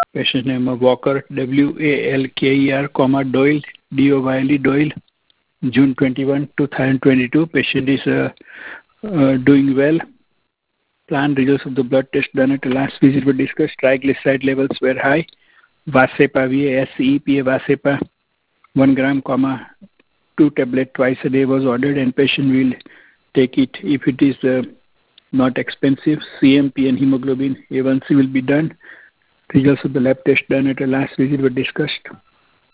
Patient name of Walker, Walker, Doyle, Doyle, Doyle, June 21, 2022. Patient is doing well. Planned results of the blood test done at the last visit were discussed. Triglyceride levels were high. Vascepa, VASCEPA, Vascepa, 1 gram, 2 tablet twice a day was ordered, and patient will take it if it is not expensive. CMP and hemoglobin A1C will be done. Results of the lab test done at the last visit were discussed.